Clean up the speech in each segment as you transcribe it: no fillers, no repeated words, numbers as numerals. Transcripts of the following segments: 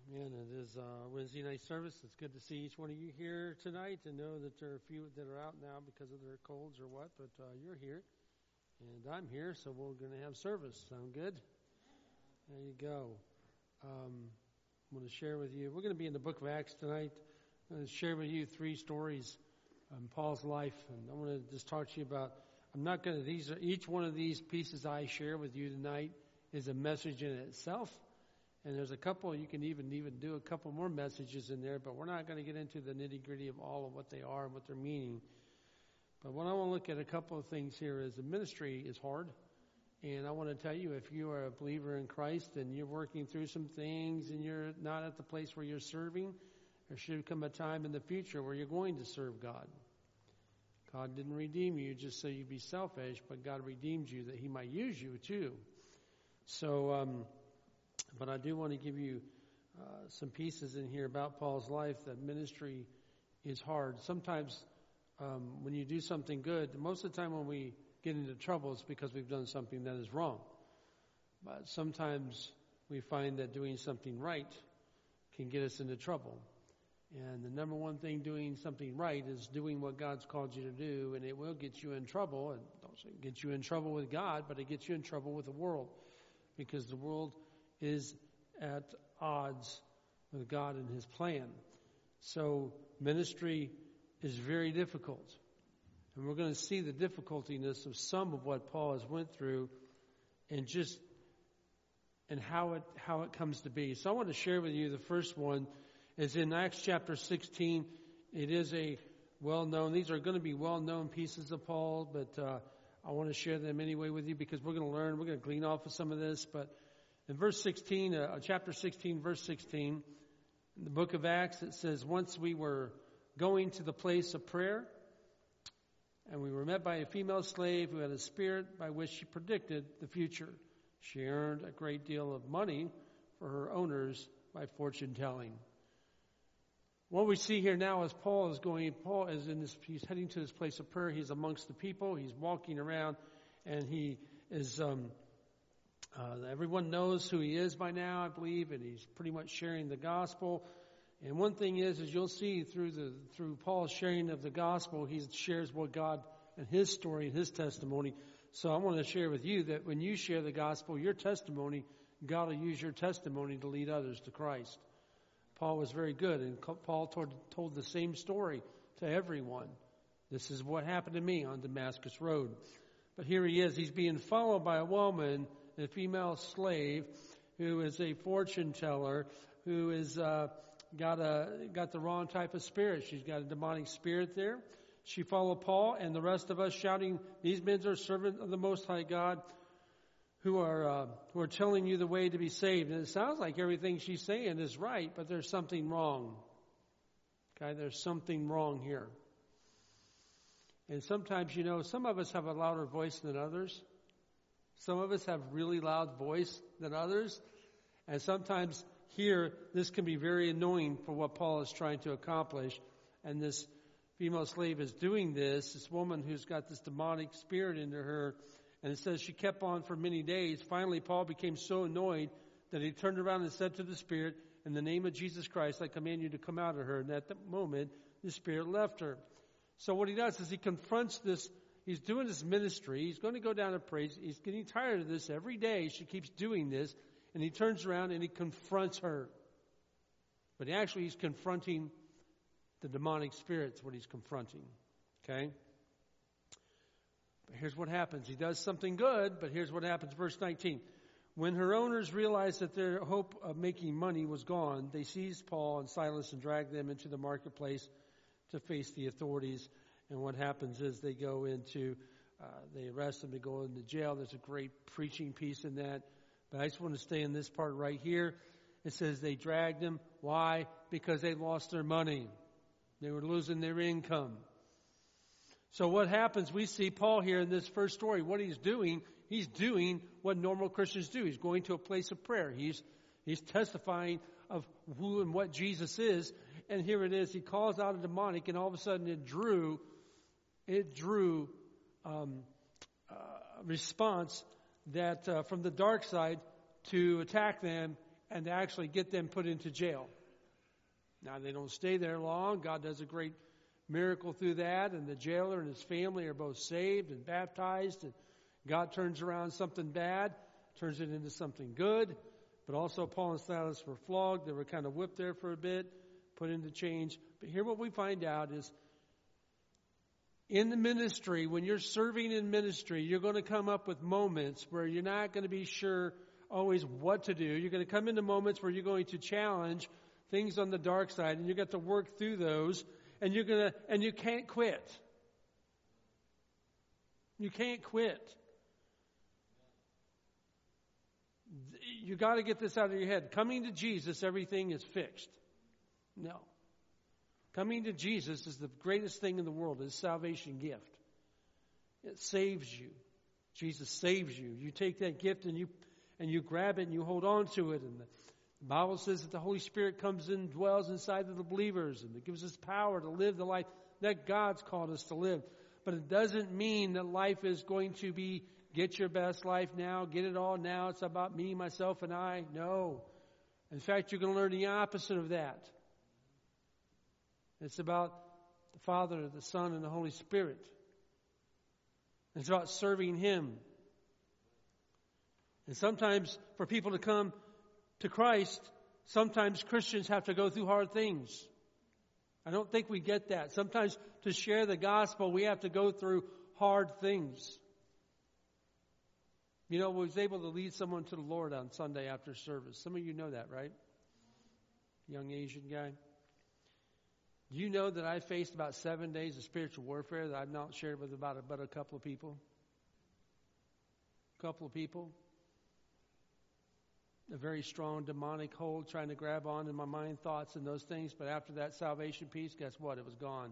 Man, it is Wednesday night service. It's good to see each one of you here tonight and know that there are a few that are out now because of their colds or what, but you're here and I'm here, so we're going to have service. Sound good? There you go. I'm going to share with you, we're going to be in the book of Acts tonight. I'm going to share with you 3 stories in Paul's life, and I want to just talk to you about, each one of these pieces I share with you tonight is a message in itself. And there's a couple, you can even do a couple more messages in there, but we're not going to get into the nitty-gritty of all of what they are and what they're meaning. But what I want to look at a couple of things here is the ministry is hard. And I want to tell you, if you are a believer in Christ and you're working through some things and you're not at the place where you're serving, there should come a time in the future where you're going to serve God. God didn't redeem you just so you'd be selfish, but God redeemed you that He might use you too. So, but I do want to give you some pieces in here about Paul's life, that ministry is hard. Sometimes when you do something good, most of the time when we get into trouble, it's because we've done something that is wrong. But sometimes we find that doing something right can get us into trouble. And the number one thing doing something right is doing what God's called you to do, and it will get you in trouble. And don't say it gets you in trouble with God, but it gets you in trouble with the world, because the world is at odds with God and His plan. So ministry is very difficult. And we're going to see the difficultiness of some of what Paul has went through and how it comes to be. So I want to share with you the first one is in Acts chapter 16. It is a well-known, these are going to be well-known pieces of Paul, but I want to share them anyway with you because we're going to learn, we're going to glean off of some of this. But in verse 16, chapter 16, verse 16, in the book of Acts, it says, once we were going to the place of prayer, and we were met by a female slave who had a spirit by which she predicted the future. She earned a great deal of money for her owners by fortune telling. What we see here now is Paul is he's heading to this place of prayer. He's amongst the people. He's walking around, and he is, everyone knows who he is by now, I believe, and he's pretty much sharing the gospel. And one thing is you'll see through Paul's sharing of the gospel, he shares what God and his story and his testimony. So I want to share with you that when you share the gospel, your testimony, God will use your testimony to lead others to Christ. Paul was very good, and Paul told the same story to everyone. This is what happened to me on Damascus Road. But here he is. He's being followed by a woman, a female slave, who is a fortune teller, who is got the wrong type of spirit. She's got a demonic spirit there. She followed Paul and the rest of us, shouting, "These men are servants of the Most High God, who are telling you the way to be saved." And it sounds like everything she's saying is right, but there's something wrong. Okay, there's something wrong here. And sometimes, some of us have a louder voice than others. Some of us have really loud voice than others. And sometimes here, this can be very annoying for what Paul is trying to accomplish. And this female slave is doing this woman who's got this demonic spirit into her. And it says she kept on for many days. Finally, Paul became so annoyed that he turned around and said to the spirit, "In the name of Jesus Christ, I command you to come out of her." And at that moment, the spirit left her. So what he does is he confronts this. He's doing this ministry. He's going to go down and pray. He's getting tired of this every day. She keeps doing this. And he turns around and he confronts her. But he's confronting the demonic spirits, what he's confronting. Okay? But here's what happens. He does something good, but here's what happens. Verse 19. When her owners realized that their hope of making money was gone, they seized Paul and Silas and dragged them into the marketplace to face the authorities. And what happens is they arrest them, they go into jail. There's a great preaching piece in that. But I just want to stay in this part right here. It says they dragged them. Why? Because they lost their money. They were losing their income. So what happens, we see Paul here in this first story. What he's doing what normal Christians do. He's going to a place of prayer. He's testifying of who and what Jesus is. And here it is. He calls out a demonic, and all of a sudden it drew response that from the dark side to attack them and to actually get them put into jail. Now, they don't stay there long. God does a great miracle through that, and the jailer and his family are both saved and baptized, and God turns around something bad, turns it into something good. But also Paul and Silas were flogged. They were kind of whipped there for a bit, put into chains. But here what we find out is in the ministry, when you're serving in ministry, you're going to come up with moments where you're not going to be sure always what to do. You're going to come into moments where you're going to challenge things on the dark side, and you got to work through those, and you can't quit. You can't quit. You got to get this out of your head. Coming to Jesus, everything is fixed. No. Coming to Jesus is the greatest thing in the world. It's a salvation gift. It saves you. Jesus saves you. You take that gift and you grab it and you hold on to it. And the Bible says that the Holy Spirit comes in and dwells inside of the believers, and it gives us power to live the life that God's called us to live. But it doesn't mean that life is going to be get your best life now, get it all now. It's about me, myself, and I. No. In fact, you're going to learn the opposite of that. It's about the Father, the Son, and the Holy Spirit. It's about serving Him. And sometimes for people to come to Christ, sometimes Christians have to go through hard things. I don't think we get that. Sometimes to share the gospel, we have to go through hard things. You know, I was able to lead someone to the Lord on Sunday after service. Some of you know that, right? Young Asian guy. Do you know that I faced about 7 days of spiritual warfare that I've not shared with but a couple of people? A couple of people. A very strong demonic hold trying to grab on in my mind, thoughts and those things. But after that salvation piece, guess what? It was gone.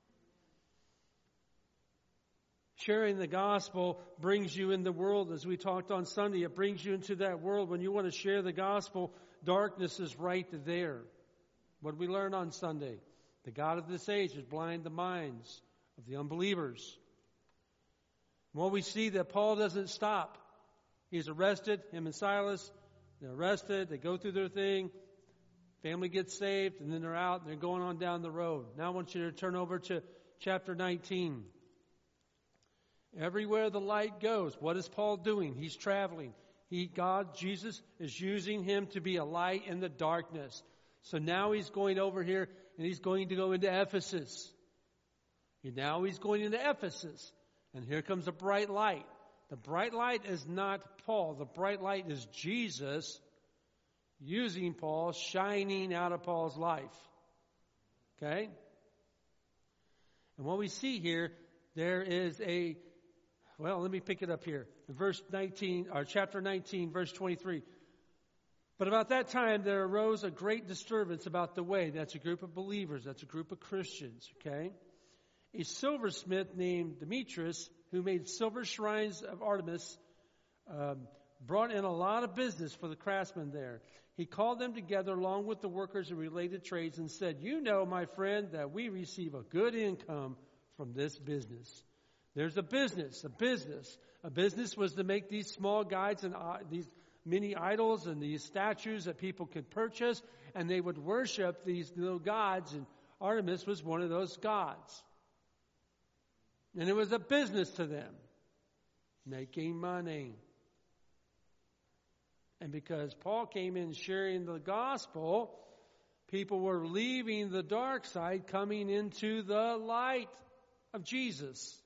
Sharing the gospel brings you in the world, as we talked on Sunday. It brings you into that world. When you want to share the gospel, darkness is right there. What did we learn on Sunday? The God of this age has blinded the minds of the unbelievers. Well, we see that Paul doesn't stop. He's arrested, him and Silas. They're arrested, they go through their thing, family gets saved, and then they're out and they're going on down the road. Now I want you to turn over to chapter 19. Everywhere the light goes, what is Paul doing? He's traveling. Jesus is using him to be a light in the darkness. So now he's going over here and he's going to go into Ephesus. Now he's going into Ephesus. And here comes a bright light. The bright light is not Paul. The bright light is Jesus using Paul, shining out of Paul's life. Okay? And what we see here, there is let me pick it up here. Verse 19, or chapter 19, verse 23. But about that time there arose a great disturbance about the way. That's a group of believers. That's a group of Christians. Okay? A silversmith named Demetrius, who made silver shrines of Artemis, brought in a lot of business for the craftsmen there. He called them together along with the workers in related trades and said, "You know, my friend, that we receive a good income from this business." There's a business. A business was to make these small guides and these mini idols and these statues that people could purchase, and they would worship these little gods, and Artemis was one of those gods. And it was a business to them, making money. And because Paul came in sharing the gospel, people were leaving the dark side, coming into the light of Jesus.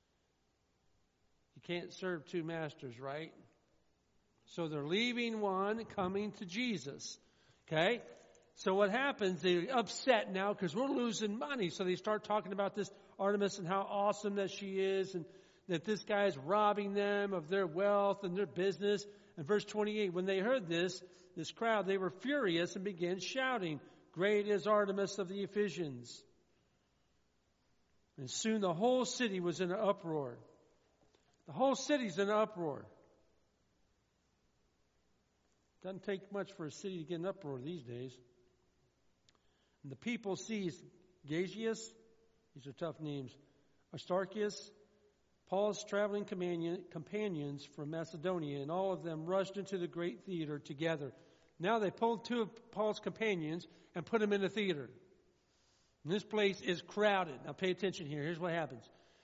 You can't serve two masters, right? So they're leaving one, coming to Jesus. Okay? So what happens, they're upset now because we're losing money. So they start talking about this Artemis and how awesome that she is, and that this guy is robbing them of their wealth and their business. And verse 28, when they heard this crowd, they were furious and began shouting, "Great is Artemis of the Ephesians." And soon the whole city was in an uproar. The whole city's in an uproar. Doesn't take much for a city to get in an uproar these days. And the people seized Gagius, these are tough names, Aristarchus, Paul's traveling companions from Macedonia, and all of them rushed into the great theater together. Now they pulled two of Paul's companions and put them in a theater. And this place is crowded. Now pay attention here. Here's what happens.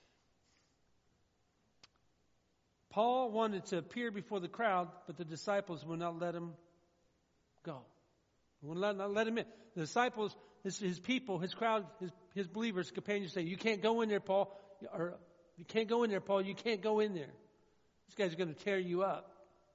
Paul wanted to appear before the crowd, but the disciples would not let him go. Would not let him in. The disciples, his people, his crowd, his believers, companions say, "You can't go in there, Paul. Or you can't go in there, Paul. You can't go in there. This guy's going to tear you up."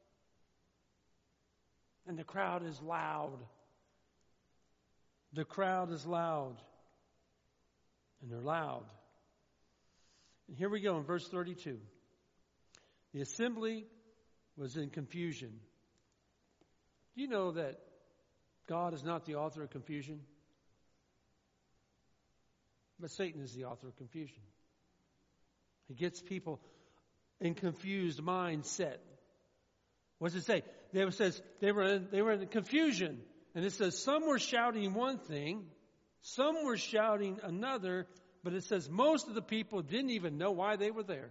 And the crowd is loud. The crowd is loud. And they're loud. And here we go in verse 32. The assembly was in confusion. Do you know that God is not the author of confusion? But Satan is the author of confusion. He gets people in confused mindset. What does it say? It says they were in confusion. And it says some were shouting one thing, some were shouting another, but it says most of the people didn't even know why they were there.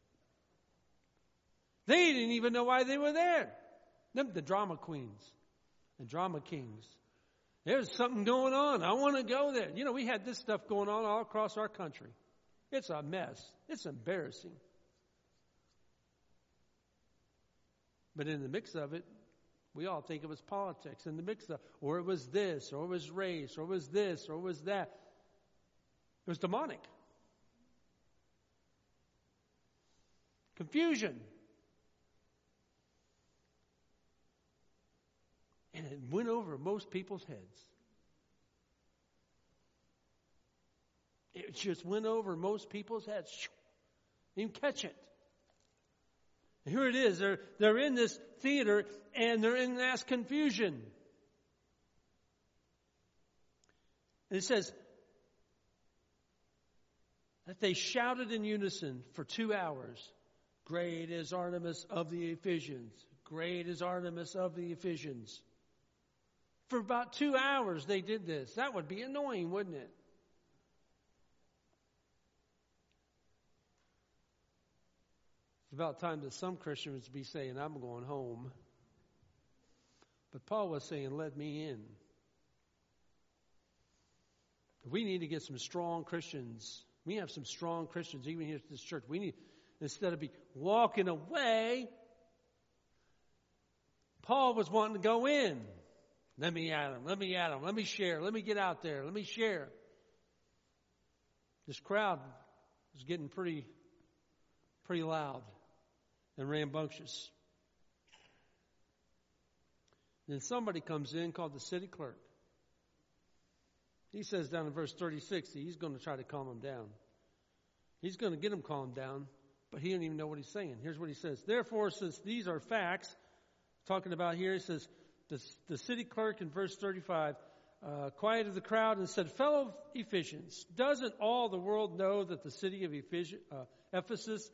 They didn't even know why they were there. Them, the drama queens and drama kings. There's something going on. I want to go there. You know, we had this stuff going on all across our country. It's a mess. It's embarrassing. But in the mix of it, we all think it was politics. In the mix of, or it was this, or it was race, or it was this, or it was that. It was demonic. Confusion. And it went over most people's heads. It just went over most people's heads. You didn't catch it. And here it is. They're in this theater and they're in mass confusion. And it says that they shouted in unison for 2 hours. Great is Artemis of the Ephesians. Great is Artemis of the Ephesians. For about 2 hours they did this. That would be annoying, wouldn't it? It's about time that some Christians would be saying, "I'm going home." But Paul was saying, "Let me in." We need to get some strong Christians. We have some strong Christians even here at this church. We need, instead of be walking away, Paul was wanting to go in. Let me at him. Let me at him. Let me share. Let me get out there. Let me share. This crowd was getting pretty loud and rambunctious. Then somebody comes in called the city clerk. He says down in verse 36, he's going to try to calm them down. He's going to get them calmed down, but he doesn't even know what he's saying. Here's what he says. Therefore, since these are facts, talking about here, he says, the city clerk in verse 35 quieted the crowd and said, "Fellow Ephesians, doesn't all the world know that the city of Ephesus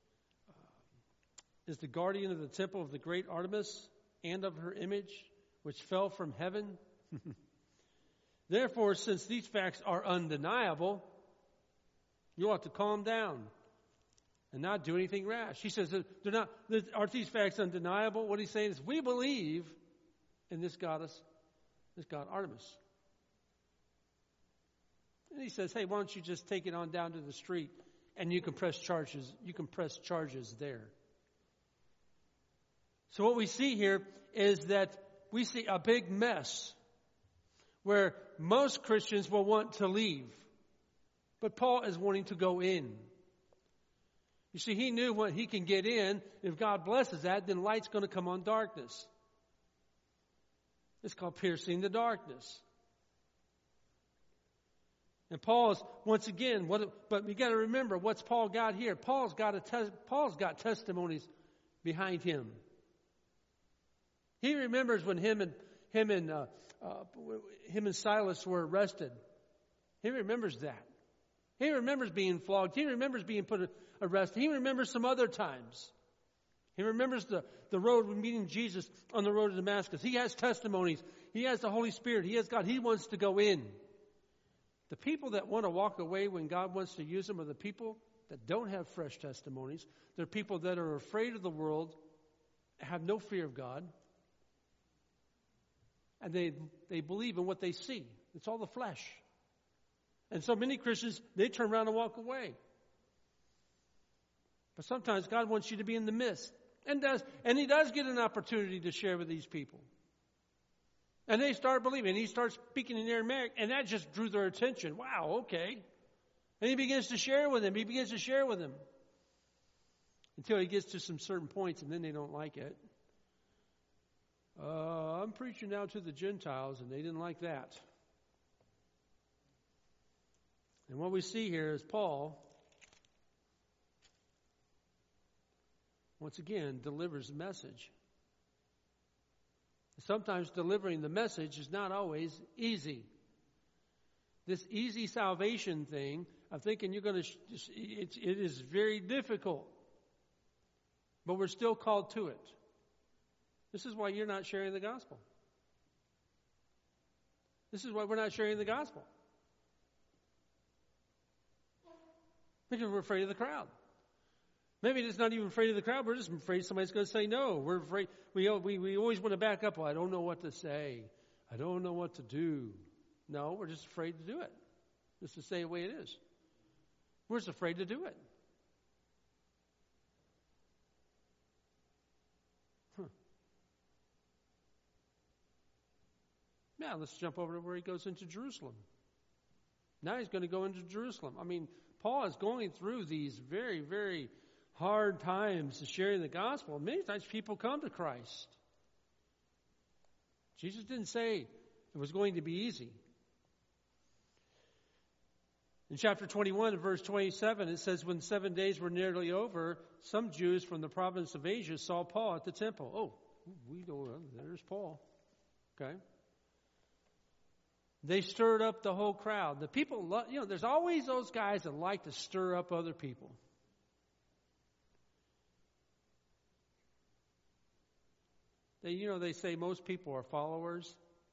is the guardian of the temple of the great Artemis and of her image, which fell from heaven? Therefore, since these facts are undeniable, you ought to calm down and not do anything rash." He says, aren't these facts undeniable? What he's saying is, we believe in this god Artemis. And he says, "Hey, why don't you just take it on down to the street and you can press charges. You can press charges there." So what we see here is that we see a big mess where most Christians will want to leave. But Paul is wanting to go in. You see, he knew when he can get in, if God blesses that, then light's going to come on darkness. It's called piercing the darkness. And Paul is, once again, but we got to remember, what's Paul got here? Paul's got testimonies behind him. He remembers when him and Silas were arrested. He remembers that. He remembers being flogged. He remembers being arrested. He remembers some other times. He remembers the road meeting Jesus on the road to Damascus. He has testimonies. He has the Holy Spirit. He has God. He wants to go in. The people that want to walk away when God wants to use them are the people that don't have fresh testimonies. They're people that are afraid of the world, have no fear of God. and they believe in what they see. It's all the flesh. And so many Christians, they turn around and walk away. But sometimes God wants you to be in the midst. And He does get an opportunity to share with these people. And they start believing. And He starts speaking in Aramaic, and that just drew their attention. Wow, okay. And He begins to share with them. He begins to share with them. Until He gets to some certain points, and then they don't like it. I'm preaching now to the Gentiles, and they didn't like that. And what we see here is Paul, once again, delivers the message. Sometimes delivering the message is not always easy. This easy salvation thing, I'm thinking you're going to, it is very difficult. But we're still called to it. This is why you're not sharing the gospel. This is why we're not sharing the gospel. Because we're afraid of the crowd. Maybe it's not even afraid of the crowd. We're just afraid somebody's going to say no. We're afraid. We always want to back up. Well, I don't know what to say. I don't know what to do. No, we're just afraid to do it. Just to say the way it is. We're just afraid to do it. Now let's jump over to where he goes into Jerusalem. Now he's going to go into Jerusalem. I mean, Paul is going through these very, very hard times to sharing the gospel. Many times people come to Christ. Jesus didn't say it was going to be easy. In chapter 21 and verse 27, it says, when 7 days were nearly over, some Jews from the province of Asia saw Paul at the temple. Oh, we know, there's Paul. Okay. They stirred up the whole crowd. The people, there's always those guys that like to stir up other people. They say most people are followers.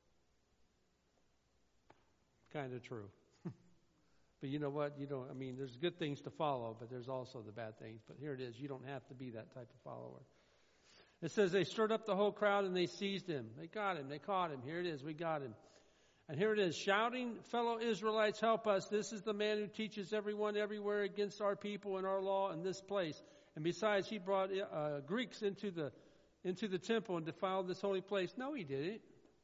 Kind of true. But you know what? There's good things to follow, but there's also the bad things. But here it is. You don't have to be that type of follower. It says they stirred up the whole crowd and they seized him. They got him. They caught him. Here it is. We got him. And here it is, shouting, fellow Israelites, help us. This is the man who teaches everyone everywhere against our people and our law in this place. And besides, he brought Greeks into the temple and defiled this holy place. No, he didn't.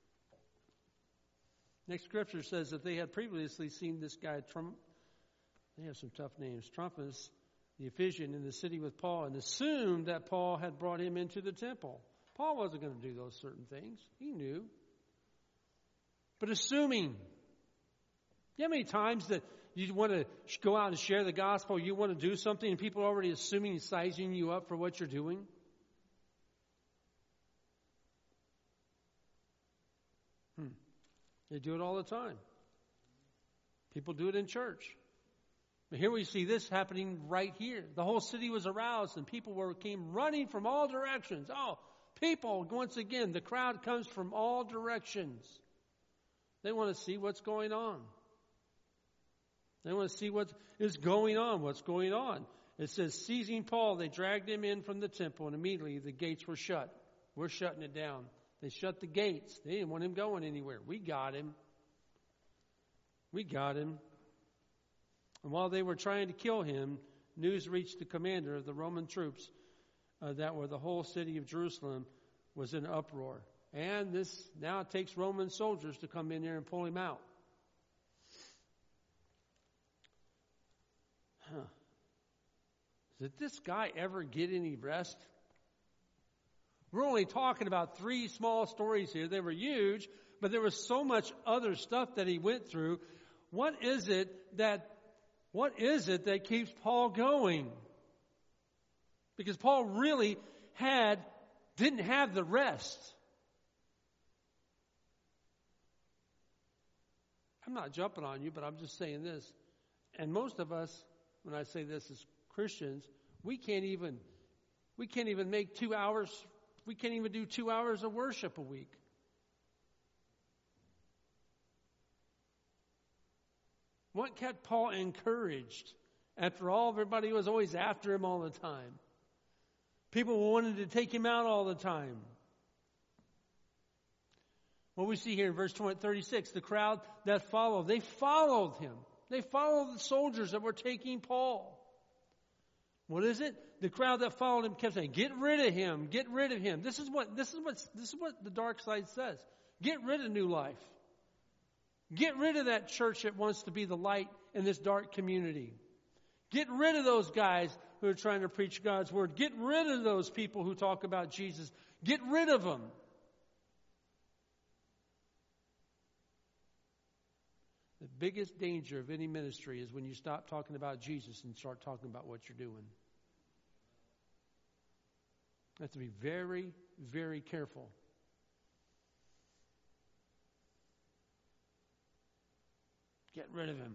Next scripture says that they had previously seen this guy, they have some tough names, Trophimus, the Ephesian, in the city with Paul, and assumed that Paul had brought him into the temple. Paul wasn't going to do those certain things. He knew. But assuming. You know how many times that you want to go out and share the gospel, you want to do something, and people are already assuming and sizing you up for what you're doing? They do it all the time. People do it in church. But here we see this happening right here. The whole city was aroused, and people came running from all directions. Oh, people, once again, the crowd comes from all directions. They want to see what's going on. They want to see what is going on, what's going on. It says, seizing Paul, they dragged him in from the temple, and immediately the gates were shut. We're shutting it down. They shut the gates. They didn't want him going anywhere. We got him. We got him. And while they were trying to kill him, news reached the commander of the Roman troops that were the whole city of Jerusalem was in uproar. And this now takes Roman soldiers to come in there and pull him out. Did this guy ever get any rest? We're only talking about 3 small stories here. They were huge, but there was so much other stuff that he went through. What is it that keeps Paul going? Because Paul really didn't have the rest. I'm not jumping on you, but I'm just saying this. And most of us, when I say this as Christians, we can't even make 2 hours. We can't even do 2 hours of worship a week. What kept Paul encouraged? After all, everybody was always after him all the time. People wanted to take him out all the time. What we see here in verse 36, the crowd that followed, they followed him. They followed the soldiers that were taking Paul. What is it? The crowd that followed him kept saying, "Get rid of him, get rid of him." This is what the dark side says. Get rid of New Life. Get rid of that church that wants to be the light in this dark community. Get rid of those guys who are trying to preach God's word. Get rid of those people who talk about Jesus. Get rid of them. The biggest danger of any ministry is when you stop talking about Jesus and start talking about what you're doing. You have to be very, very careful. Get rid of him.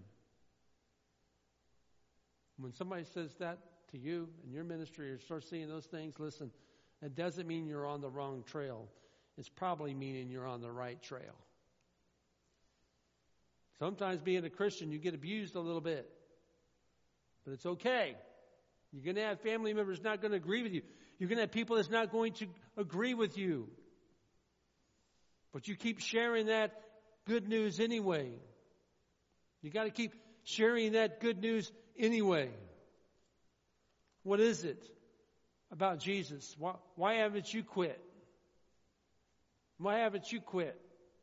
When somebody says that to you in your ministry or start seeing those things, listen, it doesn't mean you're on the wrong trail. It's probably meaning you're on the right trail. Sometimes being a Christian, you get abused a little bit. But it's okay. You're going to have family members not going to agree with you. You're going to have people that's not going to agree with you. But you keep sharing that good news anyway. You got to keep sharing that good news anyway. What is it about Jesus? Why haven't you quit? Why haven't you quit?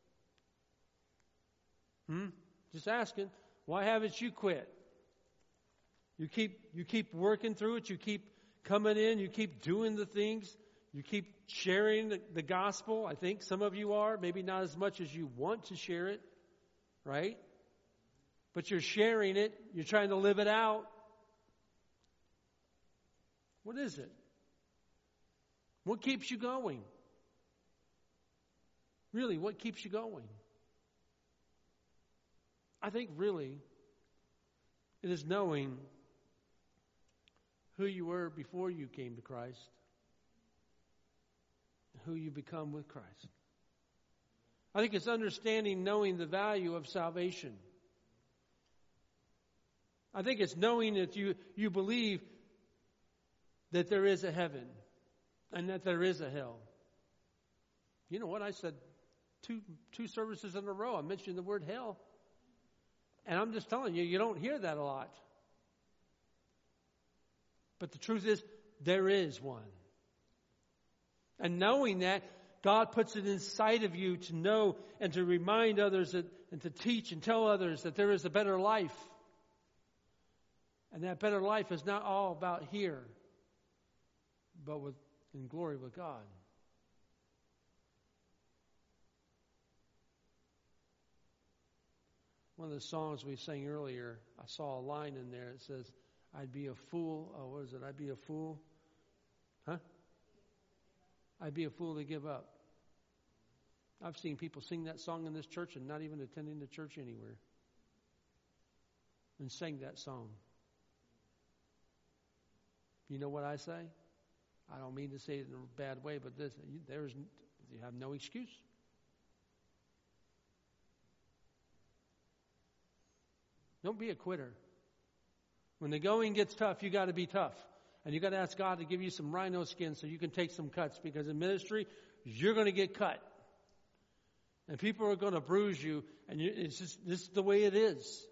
Just asking. Why haven't you quit? You keep working through it. You keep coming in. You keep doing the things. You keep sharing the gospel. I think some of you are. Maybe not as much as you want to share it. Right? But you're sharing it. You're trying to live it out. What is it? What keeps you going? Really, what keeps you going? I think really it is knowing who you were before you came to Christ, and who you become with Christ. I think it's understanding, knowing the value of salvation. I think it's knowing that you believe that there is a heaven and that there is a hell. You know what? I said two services in a row, I mentioned the word hell. And I'm just telling you, you don't hear that a lot. But the truth is, there is one. And knowing that, God puts it inside of you to know and to remind others and to teach and tell others that there is a better life. And that better life is not all about here, but in glory with God. One of the songs we sang earlier, I saw a line in there. It says, "I'd be a fool." Oh, what is it? I'd be a fool. Huh? I'd be a fool to give up. I've seen people sing that song in this church and not even attending the church anywhere. And sang that song. You know what I say? I don't mean to say it in a bad way, but you have no excuse. Don't be a quitter. When the going gets tough, you got to be tough. And you got to ask God to give you some rhino skin so you can take some cuts, because in ministry, you're going to get cut. And people are going to bruise you, and this is the way it is.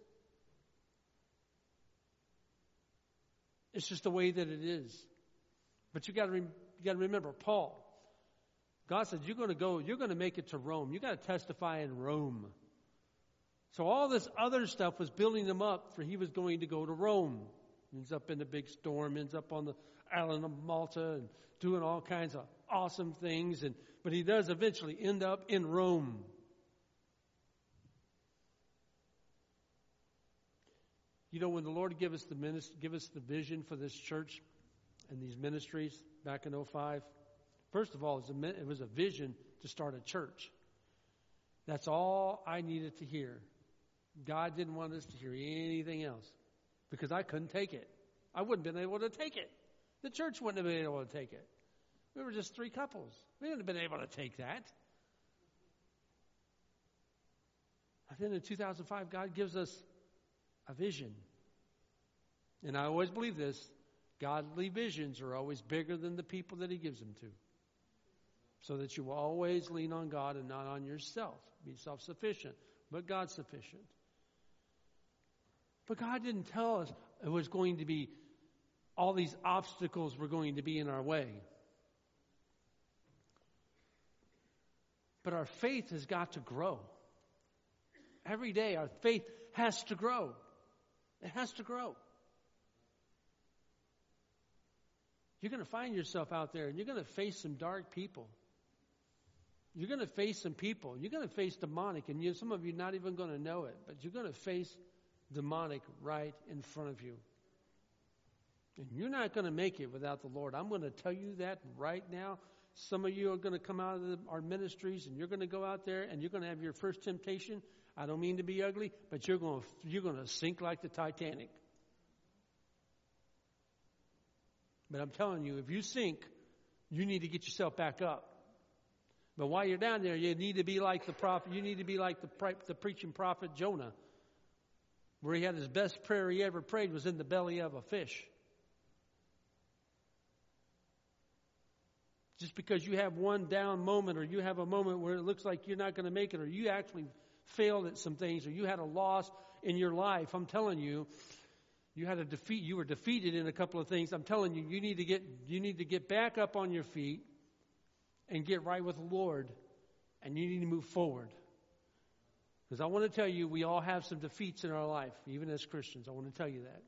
It's just the way that it is. But you got to remember, Paul. God said, you're going to make it to Rome. You got to testify in Rome. So all this other stuff was building him up for he was going to go to Rome. Ends up in a big storm, ends up on the island of Malta and doing all kinds of awesome things. But he does eventually end up in Rome. You know, when the Lord give us the vision for this church and these ministries back in 2005, first of all, it was a vision to start a church. That's all I needed to hear. God didn't want us to hear anything else because I couldn't take it. I wouldn't have been able to take it. The church wouldn't have been able to take it. We were just 3 couples. We wouldn't have been able to take that. And then in 2005, God gives us a vision. And I always believe this. Godly visions are always bigger than the people that he gives them to. so that you will always lean on God and not on yourself. Be self-sufficient, but God sufficient. But God didn't tell us it was going to be, all these obstacles were going to be in our way. But our faith has got to grow. Every day our faith has to grow. It has to grow. You're going to find yourself out there and you're going to face some dark people. You're going to face some people. You're going to face demonic, and some of you not even going to know it, but you're going to face demonic right in front of you. And you're not going to make it without the Lord. I'm going to tell you that right now. Some of you are going to come out of our ministries, and you're going to go out there, and you're going to have your first temptation. I don't mean to be ugly, but you're going to sink like the Titanic. But I'm telling you, if you sink, you need to get yourself back up. But while you're down there, you need to be like the prophet. You need to be like the preaching prophet Jonah, where he had his best prayer he ever prayed was in the belly of a fish. Just because you have one down moment, or you have a moment where it looks like you're not going to make it, or you actually failed at some things, or you had a loss in your life, I'm telling you, you had a defeat. You were defeated in a couple of things. I'm telling you, you need to get back up on your feet and get right with the Lord, and you need to move forward. Because I want to tell you, we all have some defeats in our life, even as Christians. I want to tell you that.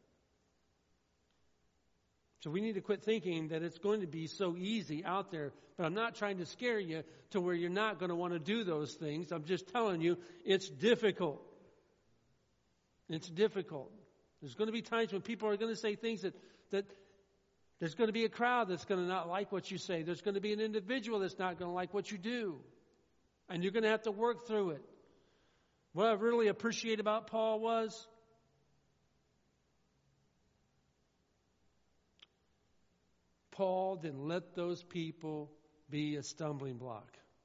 So we need to quit thinking that it's going to be so easy out there. But I'm not trying to scare you to where you're not going to want to do those things. I'm just telling you, it's difficult. It's difficult. There's going to be times when people are going to say things that there's going to be a crowd that's going to not like what you say. There's going to be an individual that's not going to like what you do. And you're going to have to work through it. What I really appreciate about Paul was Paul didn't let those people be a stumbling block.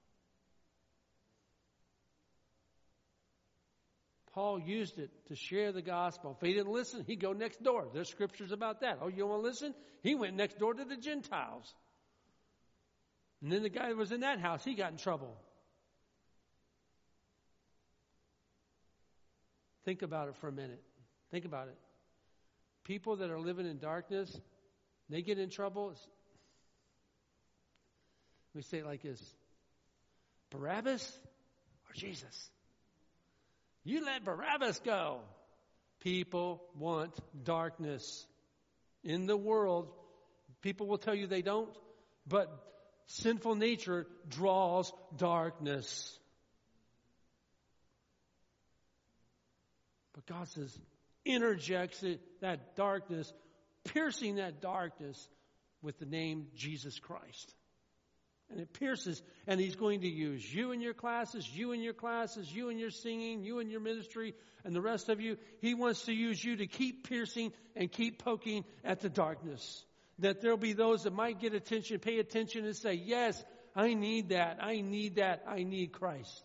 Paul used it to share the gospel. If he didn't listen, he'd go next door. There's scriptures about that. Oh, you don't want to listen? He went next door to the Gentiles. And then the guy that was in that house, he got in trouble. Think about it for a minute. Think about it. People that are living in darkness, they get in trouble. We say it like this: Barabbas or Jesus? You let Barabbas go. People want darkness. In the world, people will tell you they don't, but sinful nature draws darkness. But God says, interjects that darkness, piercing that darkness with the name Jesus Christ. And it pierces, and He's going to use you in your classes, you in your classes, you in your singing, you in your ministry, and the rest of you. He wants to use you to keep piercing and keep poking at the darkness. That there'll be those that might get attention, pay attention, and say, yes, I need that, I need that, I need Christ.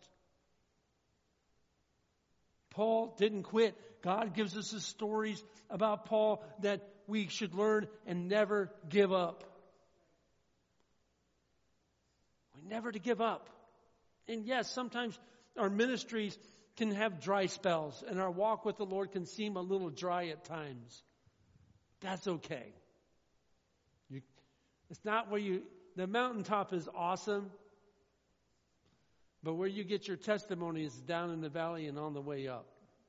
Paul didn't quit. God gives us the stories about Paul that we should learn and never give up. Never to give up. And yes, sometimes our ministries can have dry spells, and our walk with the Lord can seem a little dry at times. That's okay. It's not where the mountaintop is awesome, but where you get your testimony is down in the valley and on the way up.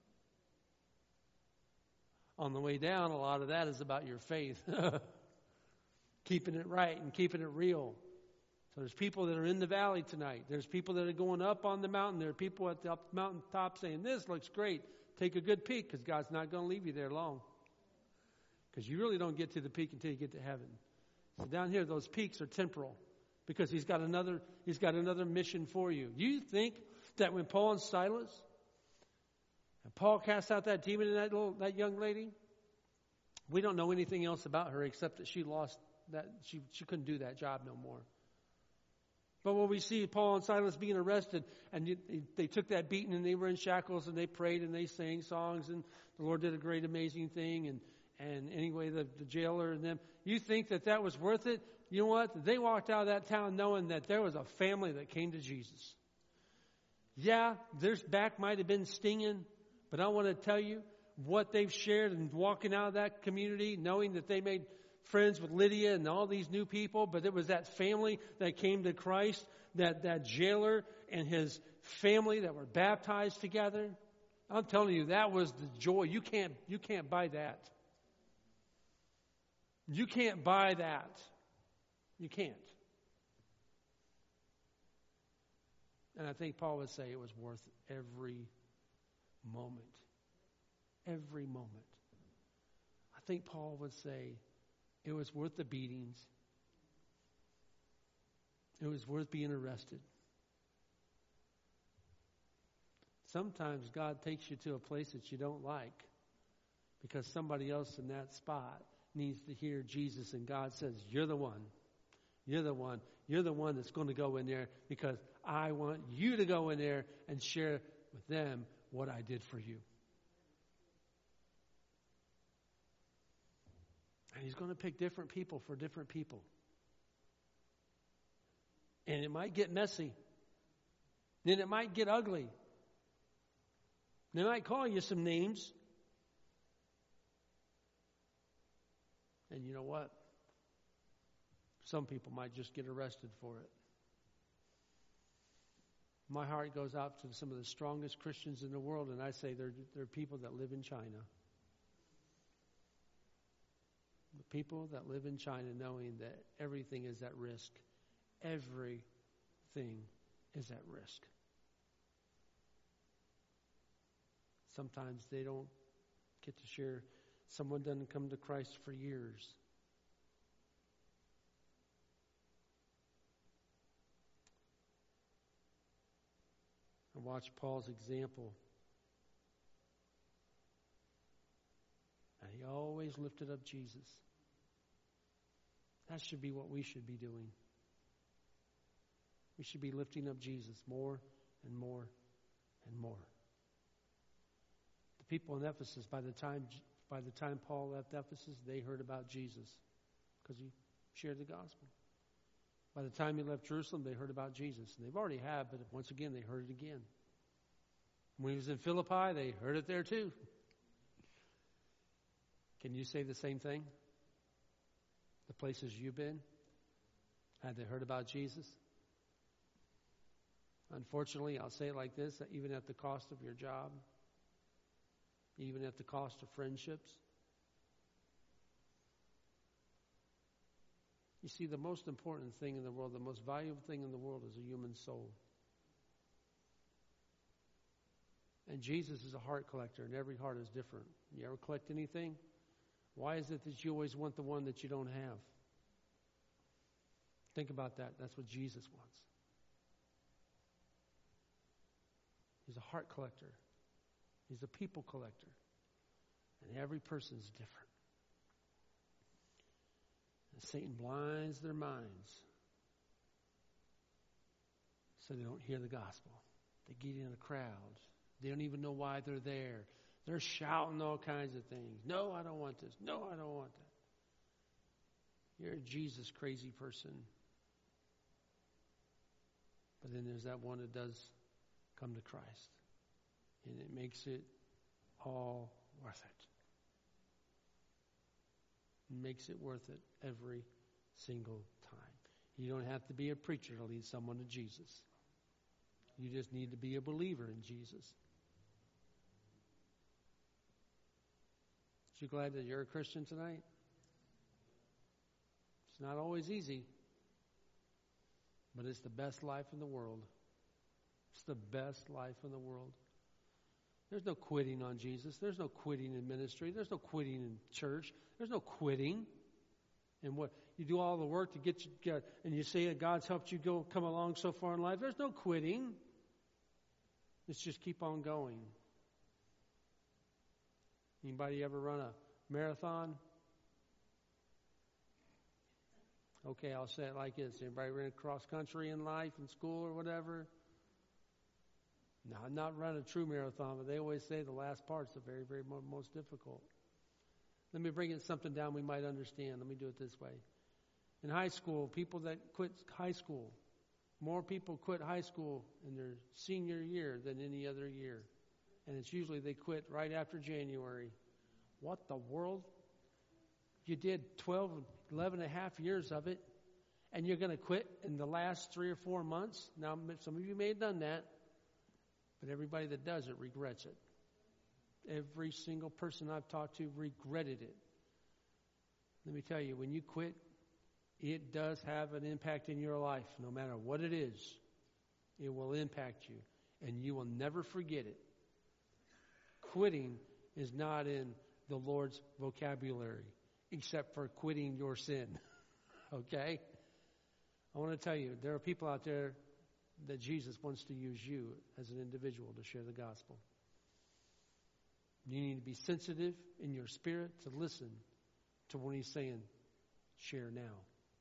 On the way down, a lot of that is about your faith. Keeping it right and keeping it real. So there's people that are in the valley tonight. There's people that are going up on the mountain. There are people at the mountaintop saying, this looks great. Take a good peek, because God's not going to leave you there long. Because you really don't get to the peak until you get to heaven. So down here, those peaks are temporal, because He's got another mission for you. You think that when Paul and Silas, and Paul cast out that demon in that young lady, we don't know anything else about her except that she lost that, she couldn't do that job no more. But when we see Paul and Silas being arrested, and they took that beating, and they were in shackles, and they prayed, and they sang songs, and the Lord did a great, amazing thing, and anyway, the jailer and them, you think that was worth it? you know what? They walked out of that town knowing that there was a family that came to Jesus. Yeah, their back might have been stinging, but I want to tell you what they've shared and walking out of that community, knowing that they made friends with Lydia and all these new people, but it was that family that came to Christ, that jailer and his family that were baptized together. I'm telling you, that was the joy. You can't buy that. You can't buy that. You can't. And I think Paul would say it was worth every moment. Every moment. I think Paul would say it was worth the beatings. It was worth being arrested. Sometimes God takes you to a place that you don't like because somebody else in that spot needs to hear Jesus, and God says, you're the one. You're the one. You're the one that's going to go in there because I want you to go in there and share with them what I did for you. And He's going to pick different people for different people. And it might get messy. Then it might get ugly. They might call you some names. And you know what? Some people might just get arrested for it. My heart goes out to some of the strongest Christians in the world, and I say they're people that live in China. The people that live in China knowing that everything is at risk. Everything is at risk. Sometimes they don't get to share. Someone doesn't come to Christ for years. And watch Paul's example. And he always lifted up Jesus. That should be what we should be doing. We should be lifting up Jesus more and more and more. The people in Ephesus, by the time Paul left Ephesus, they heard about Jesus because he shared the gospel. By the time he left Jerusalem, they heard about Jesus. And they've already had, but once again, they heard it again. When he was in Philippi, they heard it there too. Can you say the same thing? The places you've been? Had they heard about Jesus? Unfortunately, I'll say it like this, that even at the cost of your job, even at the cost of friendships. You see, the most important thing in the world, the most valuable thing in the world is a human soul. And Jesus is a heart collector, and every heart is different. You ever collect anything? Why is it that you always want the one that you don't have? Think about that. That's what Jesus wants. He's a heart collector. He's a people collector. And every person is different. And Satan blinds their minds so they don't hear the gospel. They get in a crowd. They don't even know why they're there. They're shouting all kinds of things. No, I don't want this. No, I don't want that. You're a Jesus crazy person. But then there's that one that does come to Christ. And it makes it all worth it. It makes it worth it every single time. You don't have to be a preacher to lead someone to Jesus. You just need to be a believer in Jesus. Aren't you glad that you're a Christian tonight? It's not always easy, but it's the best life in the world. It's the best life in the world. There's no quitting on Jesus. There's no quitting in ministry. There's no quitting in church. There's no quitting. And what you do all the work to get you, and you say that God's helped you come along so far in life. There's no quitting. It's just keep on going. Anybody ever run a marathon? Okay, I'll say it like this. Anybody ran cross country in life, in school or whatever? No, I'm not running a true marathon, but they always say the last part's the very, very most difficult. Let me bring it something down we might understand. Let me do it this way. In high school, people that quit high school, more people quit high school in their senior year than any other year. And it's usually they quit right after January. What the world? You did 11 and a half years of it, and you're going to quit in the last 3 or 4 months? Now, some of you may have done that, but everybody that does it regrets it. Every single person I've talked to regretted it. Let me tell you, when you quit, it does have an impact in your life. No matter what it is, it will impact you, and you will never forget it. Quitting is not in the Lord's vocabulary, except for quitting your sin. Okay? I want to tell you, there are people out there that Jesus wants to use you as an individual to share the gospel. You need to be sensitive in your spirit to listen to when he's saying, share now.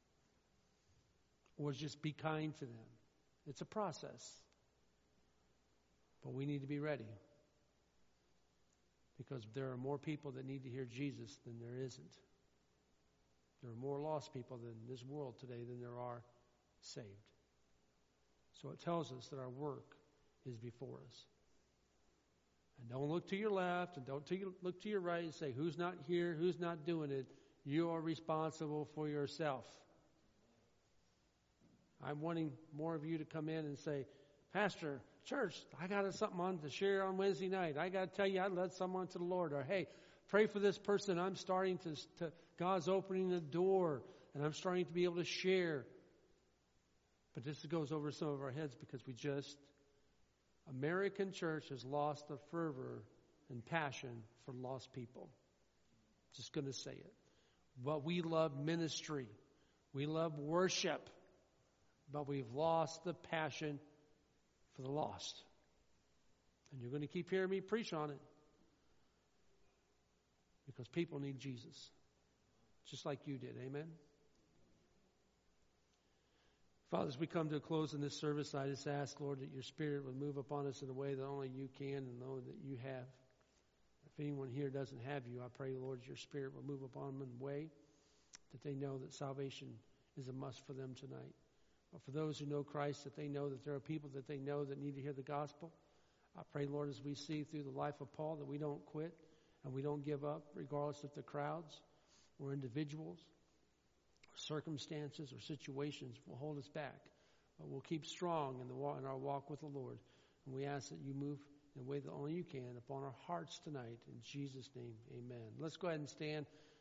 Or just be kind to them. It's a process. But we need to be ready. Because there are more people that need to hear Jesus than there isn't. There are more lost people in this world today than there are saved. So it tells us that our work is before us. And don't look to your left and don't look to your right and say, who's not here, who's not doing it. You are responsible for yourself. I'm wanting more of you to come in and say, Pastor, church, I got something on to share on Wednesday night. I got to tell you, I led someone to the Lord. Or, hey, pray for this person. I'm starting to God's opening the door, and I'm starting to be able to share. But this goes over some of our heads because American church has lost the fervor and passion for lost people. Just going to say it. But we love ministry. We love worship. But we've lost the passion for the lost. And you're going to keep hearing me preach on it. Because people need Jesus. Just like you did. Amen? Father, as we come to a close in this service, I just ask, Lord, that your Spirit would move upon us in a way that only you can and only that you have. If anyone here doesn't have you, I pray, Lord, your Spirit will move upon them in a way that they know that salvation is a must for them tonight. But for those who know Christ, that they know that there are people that they know that need to hear the gospel. I pray, Lord, as we see through the life of Paul, that we don't quit and we don't give up, regardless if the crowds or individuals or circumstances or situations will hold us back. But we'll keep strong in our walk with the Lord. And we ask that you move in a way that only you can upon our hearts tonight. In Jesus' name, amen. Let's go ahead and stand.